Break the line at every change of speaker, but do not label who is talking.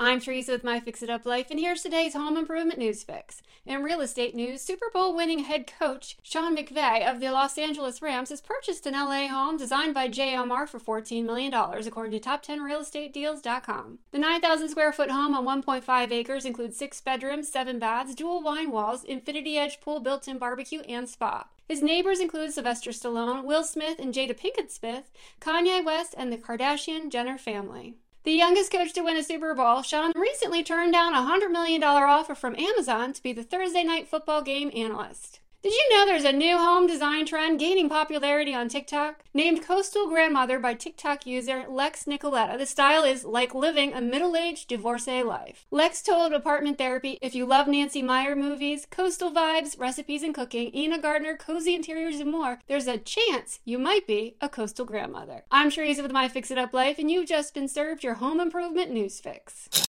I'm Teresa with My Fix It Up Life, and here's today's home improvement news fix. In real estate news, Super Bowl winning head coach Sean McVay of the Los Angeles Rams has purchased an LA home designed by JMR for $14 million, according to top10realestatedeals.com. The 9,000 square foot home on 1.5 acres includes 6 bedrooms, 7 baths, dual wine walls, infinity edge pool, built-in barbecue, and spa. His neighbors include Sylvester Stallone, Will Smith, and Jada Pinkett Smith, Kanye West, and the Kardashian-Jenner family. The youngest coach to win a Super Bowl, Sean recently turned down a $100 million offer from Amazon to be the Thursday Night Football game analyst. Did you know there's a new home design trend gaining popularity on TikTok? Named Coastal Grandmother by TikTok user Lex Nicoletta, the style is like living a middle-aged divorcee life. Lex told Apartment Therapy, if you love Nancy Meyer movies, coastal vibes, recipes and cooking, Ina Gardner, cozy interiors and more, there's a chance you might be a coastal grandmother. I'm Teresa with My Fix It Up Life, and you've just been served your home improvement news fix.